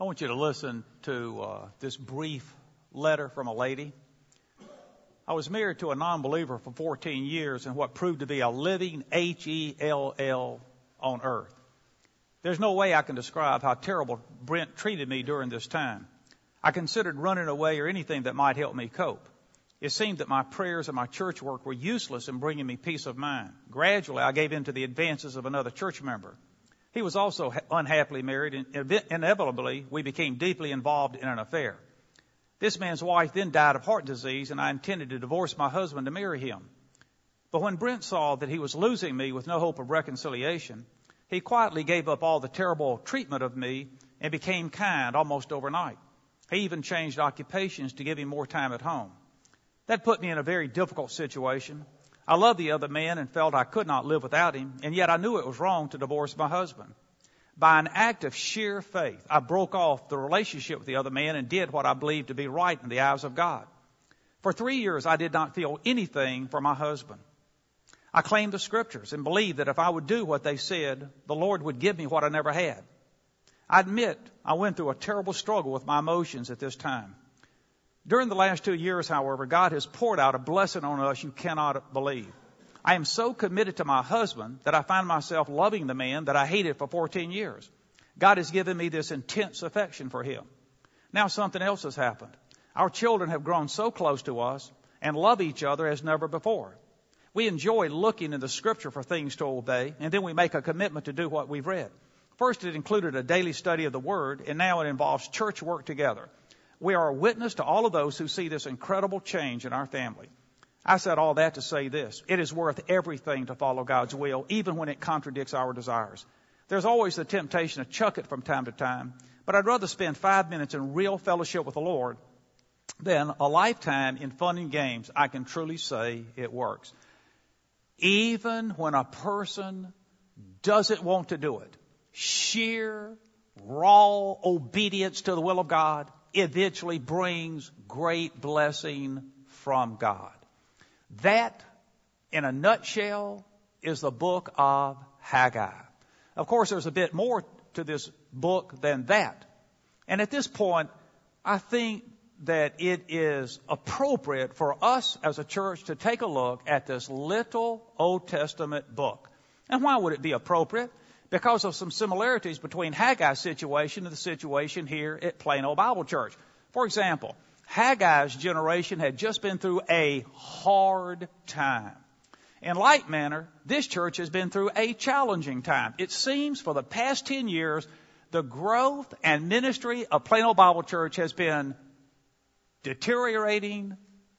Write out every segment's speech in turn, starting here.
I want you to listen to this brief letter from a lady. I was married to a non-believer for 14 years in what proved to be a living Hell on earth. There's no way I can describe how terrible Brent treated me during this time. I considered running away or anything that might help me cope. It seemed that my prayers and my church work were useless in bringing me peace of mind. Gradually, I gave in to the advances of another church member. He was also unhappily married, and inevitably, we became deeply involved in an affair. This man's wife then died of heart disease, and I intended to divorce my husband to marry him. But when Brent saw that he was losing me with no hope of reconciliation, he quietly gave up all the terrible treatment of me and became kind almost overnight. He even changed occupations to give him more time at home. That put me in a very difficult situation. I loved the other man and felt I could not live without him, and yet I knew it was wrong to divorce my husband. By an act of sheer faith, I broke off the relationship with the other man and did what I believed to be right in the eyes of God. For 3 years, I did not feel anything for my husband. I claimed the scriptures and believed that if I would do what they said, the Lord would give me what I never had. I admit I went through a terrible struggle with my emotions at this time. During the last 2 years, however, God has poured out a blessing on us you cannot believe. I am so committed to my husband that I find myself loving the man that I hated for 14 years. God has given me this intense affection for him. Now something else has happened. Our children have grown so close to us and love each other as never before. We enjoy looking in the scripture for things to obey, and then we make a commitment to do what we've read. First, it included a daily study of the Word, and now it involves church work together. We are a witness to all of those who see this incredible change in our family. I said all that to say this. It is worth everything to follow God's will, even when it contradicts our desires. There's always the temptation to chuck it from time to time, but I'd rather spend 5 minutes in real fellowship with the Lord than a lifetime in fun and games. I can truly say it works. Even when a person doesn't want to do it, sheer, raw obedience to the will of God eventually brings great blessing from God. That, in a nutshell, is the book of Haggai. Of course, there's a bit more to this book than that. And at this point, I think that it is appropriate for us as a church to take a look at this little Old Testament book. And why would it be appropriate? Because of some similarities between Haggai's situation and the situation here at Plain Old Bible Church. For example, Haggai's generation had just been through a hard time. In like manner, this church has been through a challenging time. It seems for the past 10 years, the growth and ministry of Plain Old Bible Church has been deteriorating.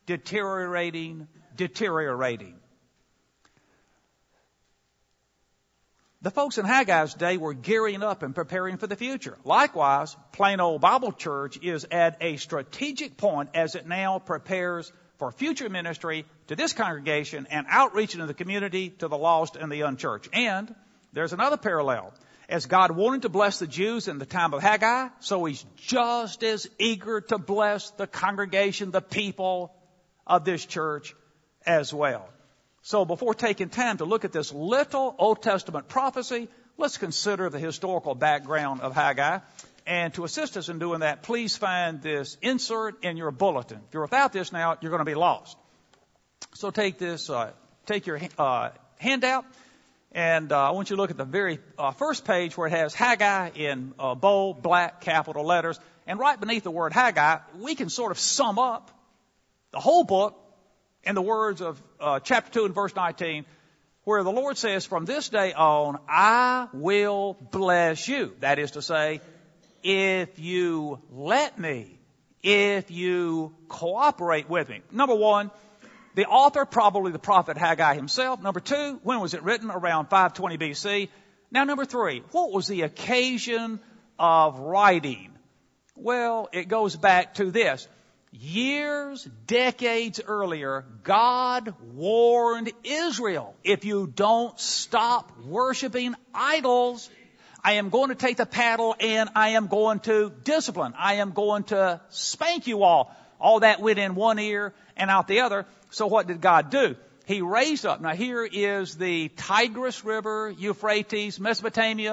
The folks in Haggai's day were gearing up and preparing for the future. Likewise, Plain Old Bible Church is at a strategic point as it now prepares for future ministry to this congregation and outreach into the community to the lost and the unchurched. And there's another parallel. As God wanted to bless the Jews in the time of Haggai, so He's just as eager to bless the congregation, the people of this church as well. So before taking time to look at this little Old Testament prophecy, let's consider the historical background of Haggai. And to assist us in doing that, please find this insert in your bulletin. If you're without this now, you're going to be lost. So take this, take your handout, and I want you to look at the very first page where it has Haggai in bold, black, capital letters. And right beneath the word Haggai, we can sort of sum up the whole book in the words of chapter 2 and verse 19, where the Lord says, from this day on, I will bless you. That is to say, if you let me, if you cooperate with me. Number one, the author, probably the prophet Haggai himself. Number two, when was it written? Around 520 BC. Now, number three, what was the occasion of writing? Well, it goes back to this. Years, decades earlier, God warned Israel, if you don't stop worshiping idols, I am going to take the paddle and I am going to discipline. I am going to spank you all. All that went in one ear and out the other. So what did God do? He raised up. Now here is the Tigris River, Euphrates, Mesopotamia,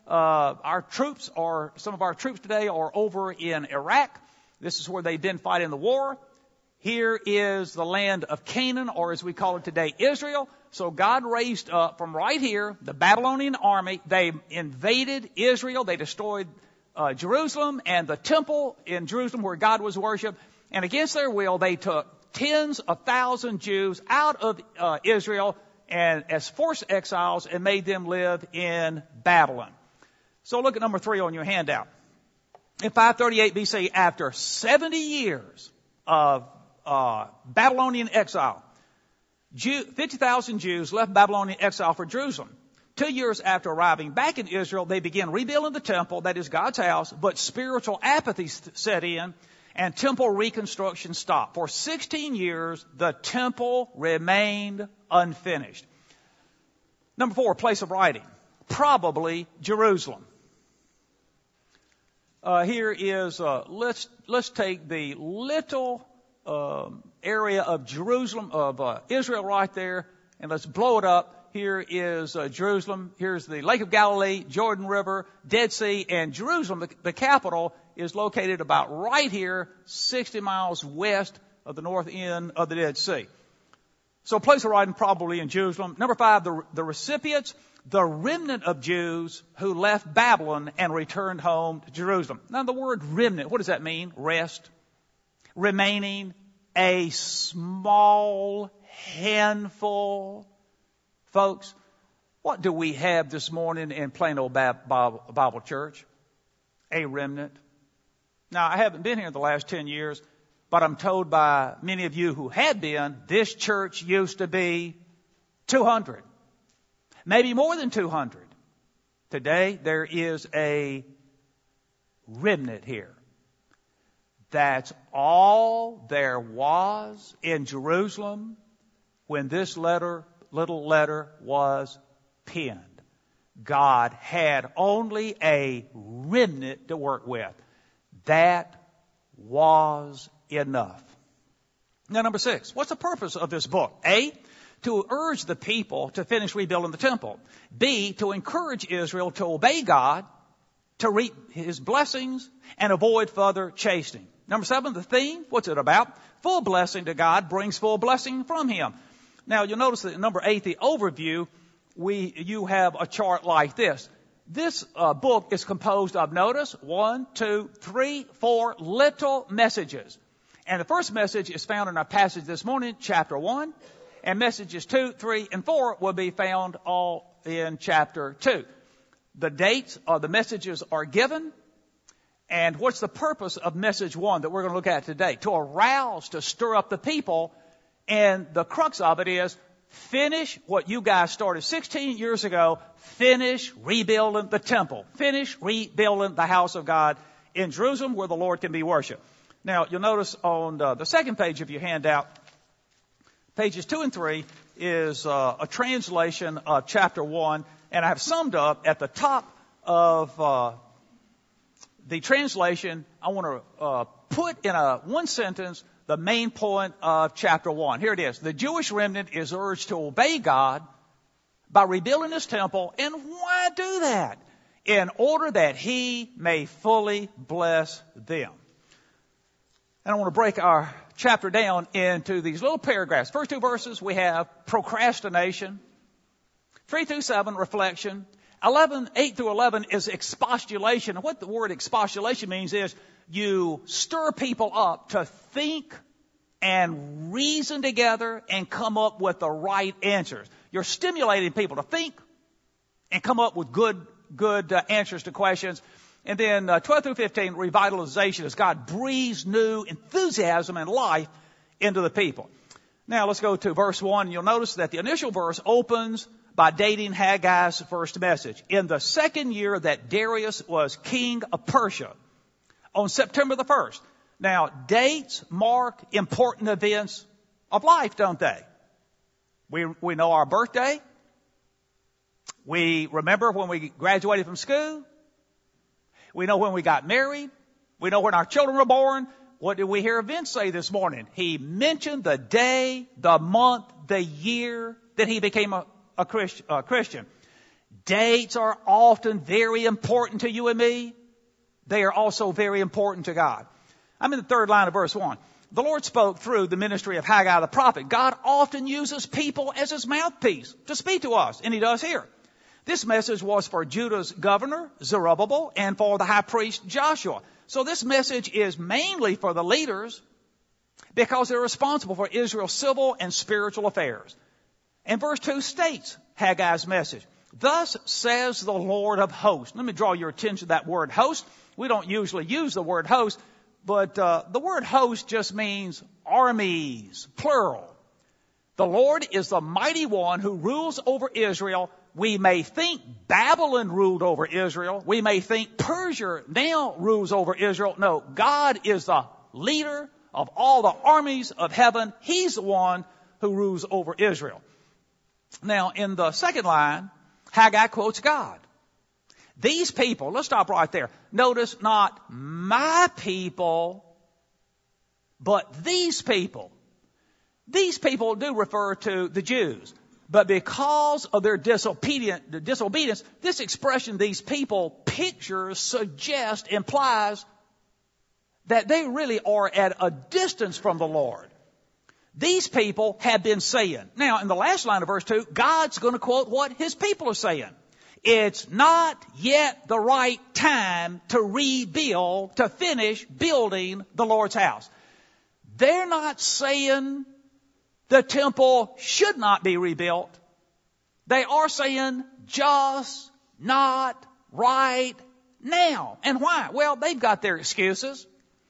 some of our troops today are over in Iraq. This is where they've been fighting the war. Here is the land of Canaan, or as we call it today, Israel. So God raised up from right here the Babylonian army. They invaded Israel. They destroyed Jerusalem and the temple in Jerusalem where God was worshipped. And against their will, they took tens of thousands of Jews out of Israel and as forced exiles and made them live in Babylon. So look at number 3 on your handout. In 538 BC, after 70 years of Babylonian exile, 50,000 Jews left Babylonian exile for Jerusalem. 2 years after arriving back in Israel, they began rebuilding the temple, that is God's house, but spiritual apathy set in and temple reconstruction stopped. For 16 years, the temple remained unfinished. Number 4, place of writing. Probably Jerusalem. Here is, let's take the little area of Jerusalem, of Israel right there, and let's blow it up. Here is Jerusalem. Here's the Lake of Galilee, Jordan River, Dead Sea, and Jerusalem, the capital, is located about right here, 60 miles west of the north end of the Dead Sea. So place of writing probably in Jerusalem. Number 5, the recipients, the remnant of Jews who left Babylon and returned home to Jerusalem. Now the word remnant, what does that mean? Rest. Remaining, a small handful. Folks, what do we have this morning in plain old Bible Church? A remnant. Now, I haven't been here the last 10 years, but I'm told by many of you who have been, this church used to be 200. Maybe more than 200. Today, there is a remnant here. That's all there was in Jerusalem when this little letter was penned. God had only a remnant to work with. That was enough. Now, number 6, what's the purpose of this book? A, to urge the people to finish rebuilding the temple. B, to encourage Israel to obey God, to reap his blessings, and avoid further chastening. Number 7, the theme, what's it about? Full blessing to God brings full blessing from him. Now, you'll notice that in number 8, the overview, you have a chart like this. This book is composed of, notice, 1, 2, 3, 4 little messages. And the first message is found in our passage this morning, chapter 1. And messages 2, 3, and 4 will be found all in chapter 2. The dates of the messages are given. And what's the purpose of message 1 that we're going to look at today? To arouse, to stir up the people. And the crux of it is, finish what you guys started 16 years ago. Finish rebuilding the temple. Finish rebuilding the house of God in Jerusalem where the Lord can be worshiped. Now, you'll notice on the second page of your handout, pages 2 and 3 is a translation of chapter 1. And I have summed up at the top of the translation. I want to put in one sentence the main point of chapter 1. Here it is. The Jewish remnant is urged to obey God by rebuilding his temple. And why do that? In order that he may fully bless them. And I want to break our chapter down into these little paragraphs. First 2 verses, we have procrastination. 3 through 7, reflection. 8 through 11 is expostulation. And what the word expostulation means is you stir people up to think and reason together and come up with the right answers. You're stimulating people to think and come up with good answers to questions. And then 12 through 15, revitalization, as God breathes new enthusiasm and life into the people. Now let's go to verse 1. You'll notice that the initial verse opens by dating Haggai's first message. In the second year that Darius was king of Persia, on September the 1st. Now, dates mark important events of life, don't they? We know our birthday. We remember when we graduated from school. We know when we got married. We know when our children were born. What did we hear Vince say this morning? He mentioned the day, the month, the year that he became a Christian. Dates are often very important to you and me. They are also very important to God. I'm in the third line of verse 1. The Lord spoke through the ministry of Haggai the prophet. God often uses people as his mouthpiece to speak to us, and he does here. This message was for Judah's governor, Zerubbabel, and for the high priest, Joshua. So this message is mainly for the leaders because they're responsible for Israel's civil and spiritual affairs. And verse 2 states Haggai's message. Thus says the Lord of hosts. Let me draw your attention to that word host. We don't usually use the word host, but the word host just means armies, plural. The Lord is the mighty one who rules over Israel. We may think Babylon ruled over Israel. We may think Persia now rules over Israel. No, God is the leader of all the armies of heaven. He's the one who rules over Israel. Now, in the second line, Haggai quotes God. These people, let's stop right there. Notice not my people, but these people. These people do refer to the Jews. But because of their disobedience, this expression, these people, pictures, suggests, implies that they really are at a distance from the Lord. These people have been saying. Now, in the last line of verse 2, God's going to quote what his people are saying. It's not yet the right time to rebuild, to finish building the Lord's house. They're not saying the temple should not be rebuilt. They are saying just not right now. And why? Well, they've got their excuses.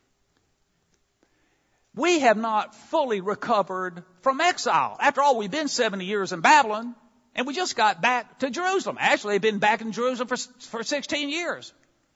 We have not fully recovered from exile. After all, we've been 70 years in Babylon, and we just got back to Jerusalem. Actually, they've been back in Jerusalem for 16 years.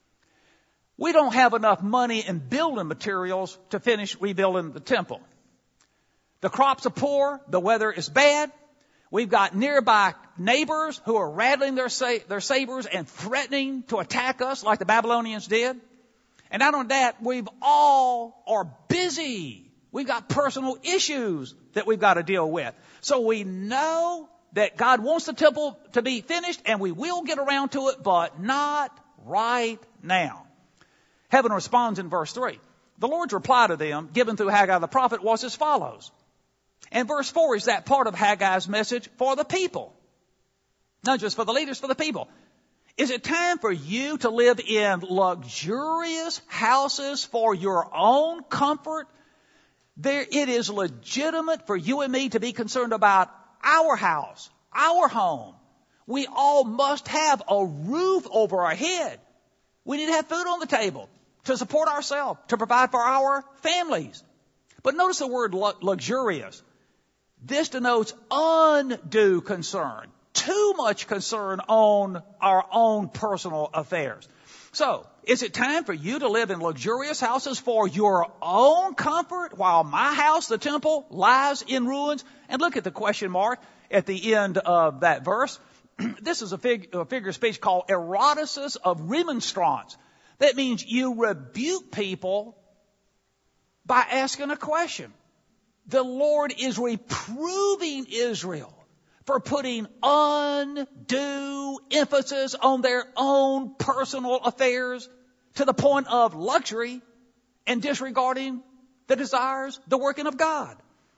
We don't have enough money and building materials to finish rebuilding the temple. The crops are poor. The weather is bad. We've got nearby neighbors who are rattling their sabers and threatening to attack us like the Babylonians did. And not only that, we've all are busy. We've got personal issues that we've got to deal with. So we know that God wants the temple to be finished, and we will get around to it, but not right now. Heaven responds in verse 3. The Lord's reply to them, given through Haggai the prophet, was as follows. And verse 4 is that part of Haggai's message for the people. Not just for the leaders, for the people. Is it time for you to live in luxurious houses for your own comfort? It is legitimate for you and me to be concerned about our house, our home. We all must have a roof over our head. We need to have food on the table to support ourselves, to provide for our families. But notice the word luxurious. This denotes undue concern, too much concern on our own personal affairs. So, is it time for you to live in luxurious houses for your own comfort while my house, the temple, lies in ruins? And look at the question mark at the end of that verse. This is a figure of speech called eroticis of remonstrance. That means you rebuke people by asking a question. The Lord is reproving Israel for putting undue emphasis on their own personal affairs to the point of luxury and disregarding the desires, the working of God.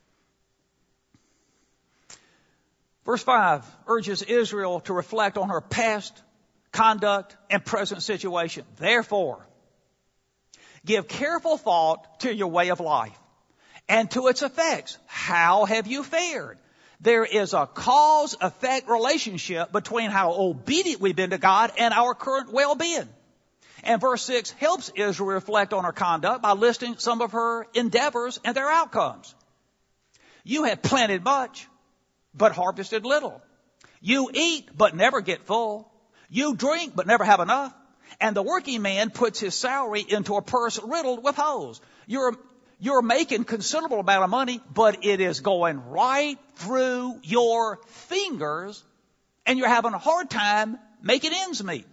Verse 5 urges Israel to reflect on her past conduct and present situation. Therefore, give careful thought to your way of life and to its effects. How have you fared? There is a cause-effect relationship between how obedient we've been to God and our current well-being. And verse 6 helps Israel reflect on her conduct by listing some of her endeavors and their outcomes. You have planted much, but harvested little. You eat, but never get full. You drink, but never have enough. And the working man puts his salary into a purse riddled with holes. You're making considerable amount of money, but it is going right through your fingers, and you're having a hard time making ends meet.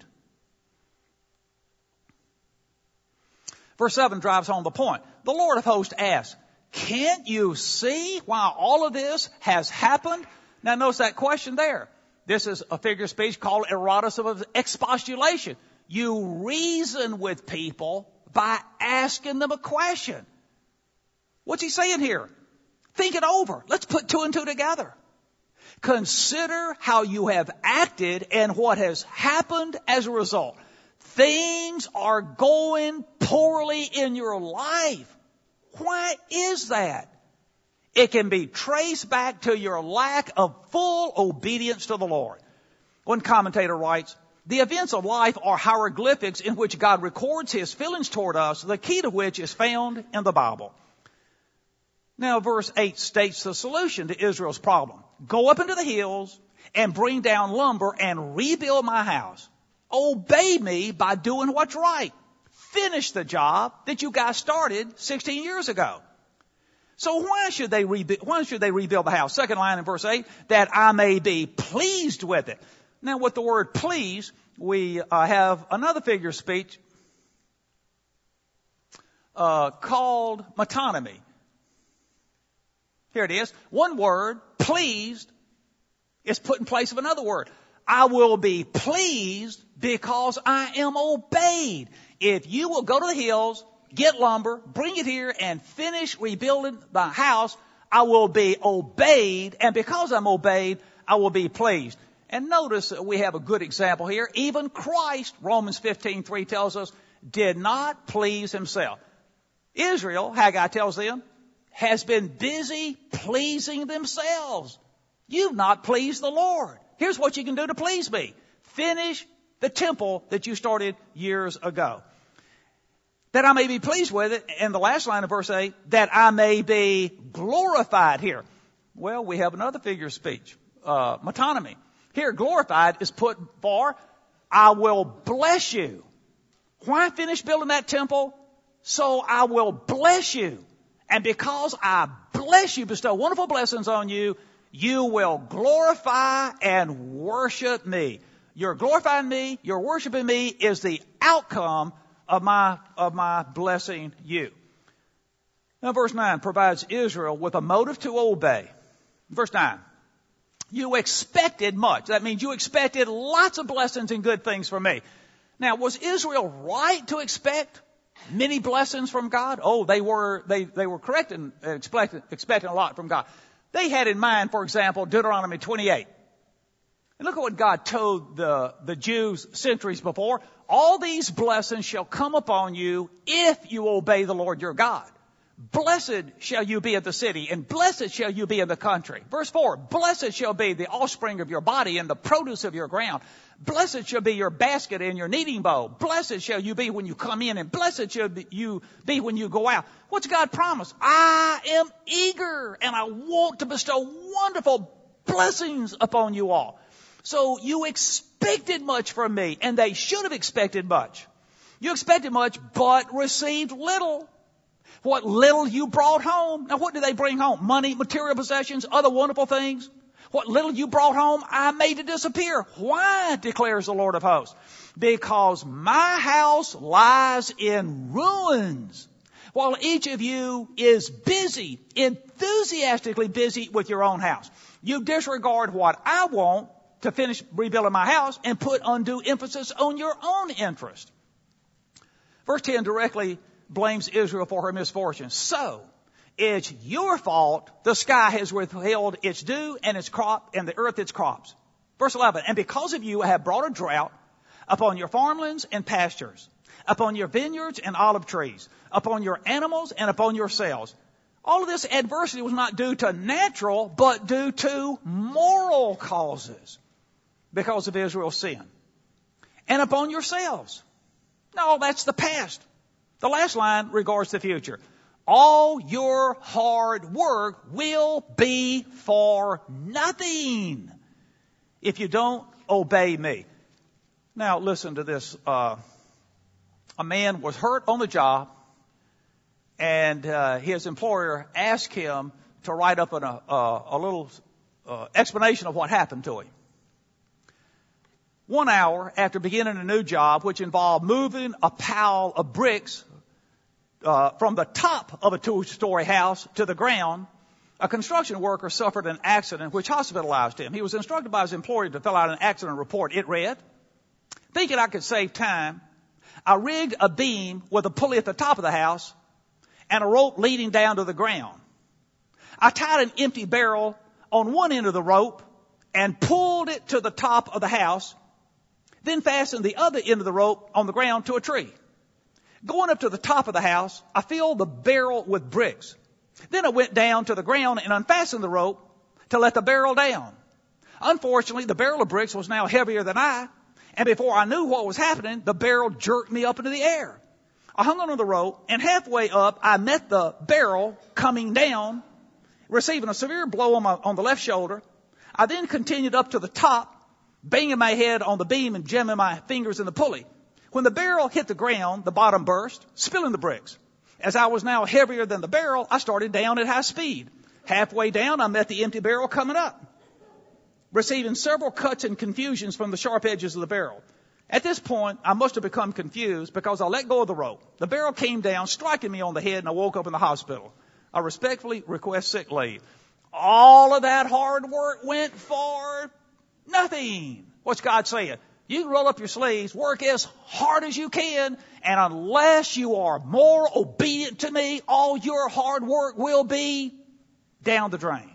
Verse 7 drives home the point. The Lord of hosts asks, can't you see why all of this has happened? Now notice that question there. This is a figure of speech called eroticism of expostulation. You reason with people by asking them a question. What's he saying here? Think it over. Let's put two and two together. Consider how you have acted and what has happened as a result. Things are going poorly in your life. Why is that? It can be traced back to your lack of full obedience to the Lord. One commentator writes, the events of life are hieroglyphics in which God records his feelings toward us, the key to which is found in the Bible. Now, verse 8 states the solution to Israel's problem. Go up into the hills and bring down lumber and rebuild my house. Obey me by doing what's right. Finish the job that you guys started 16 years ago. So why should they rebuild the house? Second line in verse 8, that I may be pleased with it. Now, with the word please, we have another figure of speech called metonymy. Here it is. One word, pleased, is put in place of another word. I will be pleased because I am obeyed. If you will go to the hills, get lumber, bring it here, and finish rebuilding the house, I will be obeyed. And because I'm obeyed, I will be pleased. And notice that we have a good example here. Even Christ, Romans 15:3 tells us, did not please himself. Israel, Haggai tells them, has been busy pleasing themselves. You've not pleased the Lord. Here's what you can do to please me. Finish the temple that you started years ago. That I may be pleased with it. And the last line of verse 8, that I may be glorified here. Well, we have another figure of speech, metonymy. Here, glorified is put for, I will bless you. Why finish building that temple? So I will bless you. And because I bless you, bestow wonderful blessings on you, you will glorify and worship me. You're glorifying me, you're worshiping me is the outcome of my blessing you. Now verse 9 provides Israel with a motive to obey. Verse 9. You expected much. That means you expected lots of blessings and good things from me. Now, was Israel right to expect many blessings from God? Oh, they were correct in expecting a lot from God. They had in mind, for example, Deuteronomy 28. And look at what God told the Jews centuries before. All these blessings shall come upon you if you obey the Lord your God. Blessed shall you be in the city, and blessed shall you be in the country. Verse 4, blessed shall be the offspring of your body and the produce of your ground. Blessed shall be your basket and your kneading bowl. Blessed shall you be when you come in, and blessed shall you be when you go out. What's God promised? I am eager, and I want to bestow wonderful blessings upon you all. So you expected much from me, and they should have expected much. You expected much, but received little. What little you brought home. Now what did they bring home? Money, material possessions, other wonderful things. What little you brought home, I made it disappear. Why, declares the Lord of hosts? Because my house lies in ruins, while each of you is busy, enthusiastically busy with your own house. You disregard what I want to finish rebuilding my house and put undue emphasis on your own interest. Verse 10 directly blames Israel for her misfortune. So, it's your fault the sky has withheld its dew and its crop and the earth its crops. Verse 11, and because of you I have brought a drought upon your farmlands and pastures, upon your vineyards and olive trees, upon your animals and upon yourselves. All of this adversity was not due to natural, but due to moral causes because of Israel's sin. And upon yourselves. No, that's the past. The last line regards the future. All your hard work will be for nothing if you don't obey me. Now listen to this. A man was hurt on the job, and his employer asked him to write up a little explanation of what happened to him. 1 hour after beginning a new job, which involved moving a pile of bricks from the top of a 2-story house to the ground, A construction worker suffered an accident which hospitalized him. He was instructed by his employer to fill out an accident report. It read, thinking I could save time, I rigged a beam with a pulley at the top of the house and a rope leading down to the ground. I tied an empty barrel on one end of the rope and pulled it to the top of the house, then fastened the other end of the rope on the ground to a tree. Going up to the top of the house, I filled the barrel with bricks. Then I went down to the ground and unfastened the rope to let the barrel down. Unfortunately, the barrel of bricks was now heavier than I, and before I knew what was happening, the barrel jerked me up into the air. I hung onto the rope, and halfway up, I met the barrel coming down, receiving a severe blow on the left shoulder. I then continued up to the top, banging my head on the beam and jamming my fingers in the pulley. When the barrel hit the ground, the bottom burst, spilling the bricks. As I was now heavier than the barrel, I started down at high speed. Halfway down, I met the empty barrel coming up, receiving several cuts and confusions from the sharp edges of the barrel. At this point, I must have become confused because I let go of the rope. The barrel came down, striking me on the head, and I woke up in the hospital. I respectfully request sick leave. All of that hard work went for nothing. What's God saying? You can roll up your sleeves, work as hard as you can, and unless you are more obedient to me, all your hard work will be down the drain.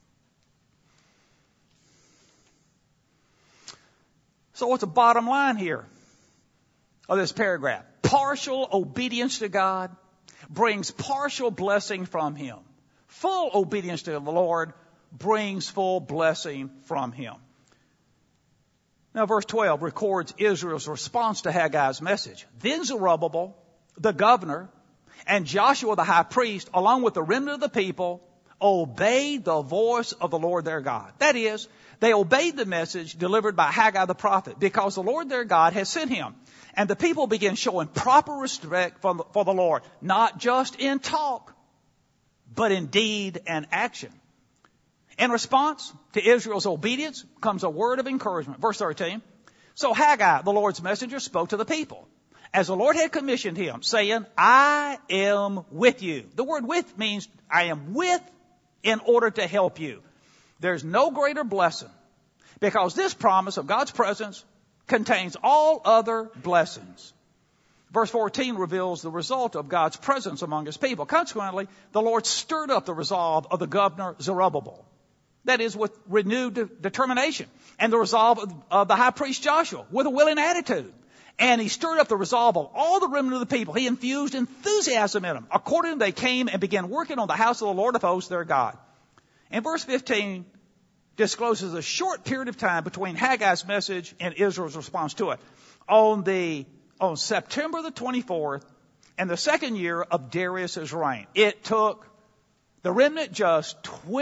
So what's the bottom line here of this paragraph? Partial obedience to God brings partial blessing from Him. Full obedience to the Lord brings full blessing from Him. Now, verse 12 records Israel's response to Haggai's message. Then Zerubbabel, the governor, and Joshua the high priest, along with the remnant of the people, obeyed the voice of the Lord their God. That is, they obeyed the message delivered by Haggai the prophet because the Lord their God has sent him. And the people began showing proper respect for the Lord, not just in talk, but in deed and action. In response to Israel's obedience comes a word of encouragement. Verse 13. So Haggai, the Lord's messenger, spoke to the people, as the Lord had commissioned him, saying, I am with you. The word with means I am with in order to help you. There's no greater blessing because this promise of God's presence contains all other blessings. Verse 14 reveals the result of God's presence among his people. Consequently, the Lord stirred up the resolve of the governor Zerubbabel. That is, with renewed determination. And the resolve of the high priest Joshua with a willing attitude. And he stirred up the resolve of all the remnant of the people. He infused enthusiasm in them. Accordingly, they came and began working on the house of the Lord of hosts, their God. And verse 15 discloses a short period of time between Haggai's message and Israel's response to it. On September the 24th, and the second year of Darius's reign, it took the remnant just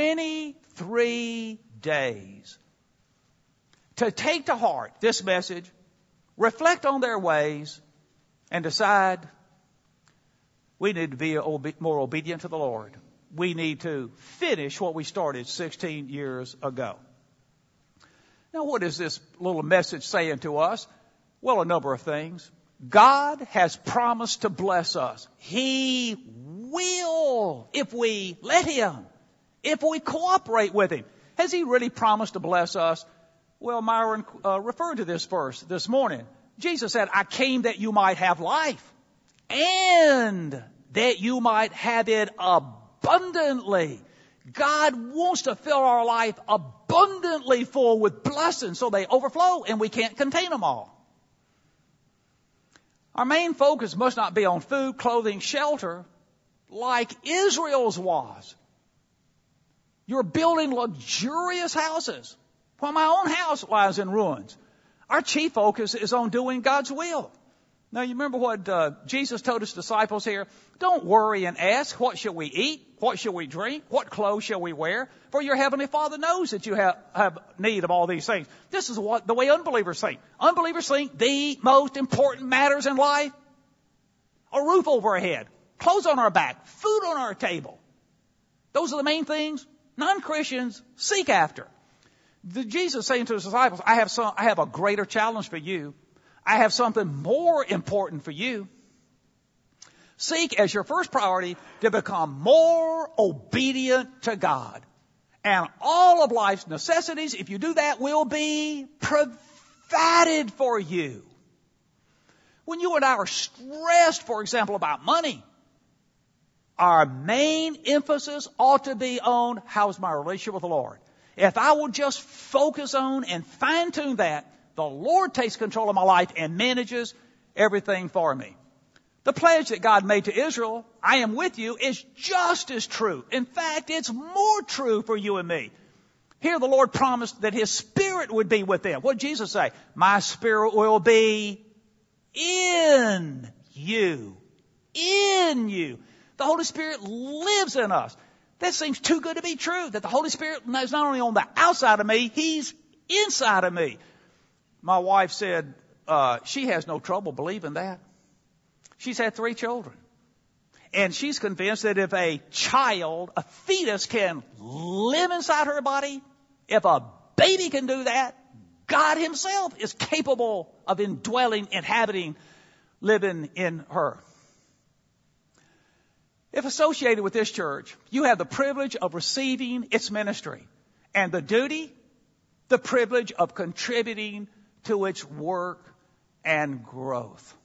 23 days to take to heart this message, reflect on their ways, and decide we need to be more obedient to the Lord. We need to finish what we started 16 years ago. Now, what is this little message saying to us? Well, a number of things. God has promised to bless us. He will if we let Him, if we cooperate with Him. Has He really promised to bless us? Well, Myron referred to this verse this morning. Jesus said, I came that you might have life and that you might have it abundantly. God wants to fill our life abundantly full with blessings so they overflow and we can't contain them all. Our main focus must not be on food, clothing, shelter, like Israel's was. You're building luxurious houses while my own house lies in ruins. Our chief focus is on doing God's will. Now, you remember what Jesus told his disciples here? Don't worry and ask, what shall we eat? What shall we drink? What clothes shall we wear? For your heavenly Father knows that you have need of all these things. This is what the way unbelievers think. Unbelievers think the most important matters in life: a roof over our head, clothes on our back, food on our table. Those are the main things non-Christians seek after. Jesus saying to his disciples, I have a greater challenge for you. I have something more important for you. Seek as your first priority to become more obedient to God. And all of life's necessities, if you do that, will be provided for you. When you and I are stressed, for example, about money, our main emphasis ought to be on how's my relationship with the Lord. If I will just focus on and fine-tune that, the Lord takes control of my life and manages everything for me. The pledge that God made to Israel, I am with you, is just as true. In fact, it's more true for you and me. Here the Lord promised that His Spirit would be with them. What did Jesus say? My Spirit will be in you. In you. The Holy Spirit lives in us. That seems too good to be true, that the Holy Spirit is not only on the outside of me, He's inside of me. My wife said she has no trouble believing that. She's had 3 children. And she's convinced that if a child, a fetus, can live inside her body, if a baby can do that, God Himself is capable of indwelling, inhabiting, living in her. If associated with this church, you have the privilege of receiving its ministry and the duty, the privilege of contributing to its work and growth.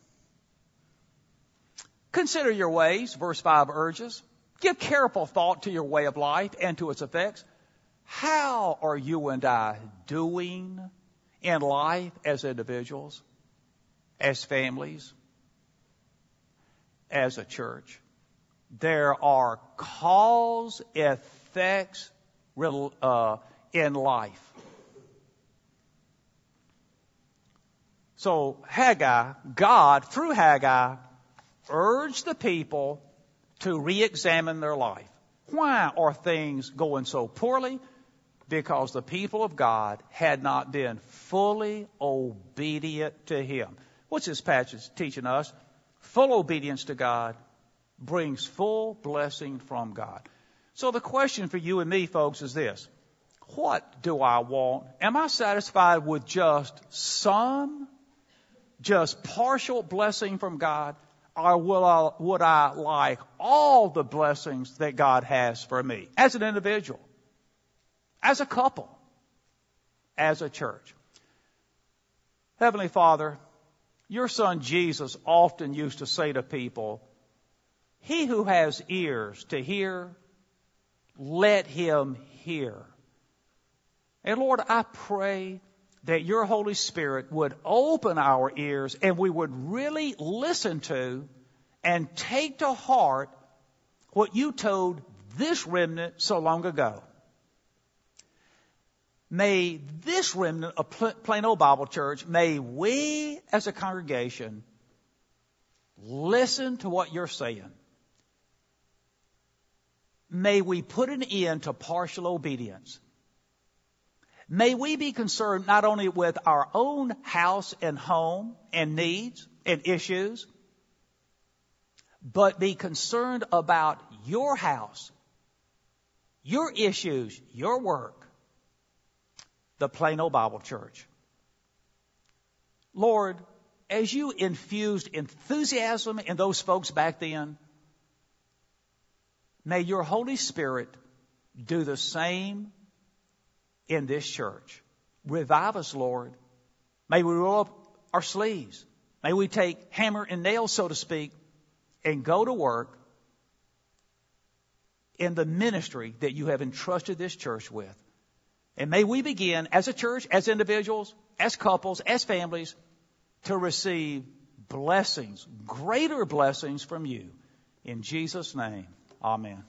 Consider your ways, verse 5 urges. Give careful thought to your way of life and to its effects. How are you and I doing in life as individuals, as families, as a church? There are cause effects in life. So Haggai, God, through Haggai, urged the people to re-examine their life. Why are things going so poorly? Because the people of God had not been fully obedient to Him. What's this passage teaching us? Full obedience to God brings full blessing from God. So the question for you and me, folks, is this. What do I want? Am I satisfied with just partial blessing from God? Or would I like all the blessings that God has for me as an individual, as a couple, as a church? Heavenly Father, your Son Jesus often used to say to people, he who has ears to hear, let him hear. And Lord, I pray that your Holy Spirit would open our ears and we would really listen to and take to heart what you told this remnant so long ago. May this remnant of Plano Bible Church, may we as a congregation listen to what you're saying. May we put an end to partial obedience. May we be concerned not only with our own house and home and needs and issues, but be concerned about your house, your issues, your work, the Plano Bible Church. Lord, as you infused enthusiasm in those folks back then, may your Holy Spirit do the same in this church. Revive us, Lord. May we roll up our sleeves. May we take hammer and nail, so to speak, and go to work in the ministry that you have entrusted this church with. And may we begin as a church, as individuals, as couples, as families, to receive blessings, greater blessings from you. In Jesus' name, amen.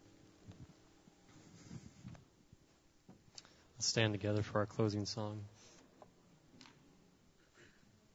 Let's stand together for our closing song.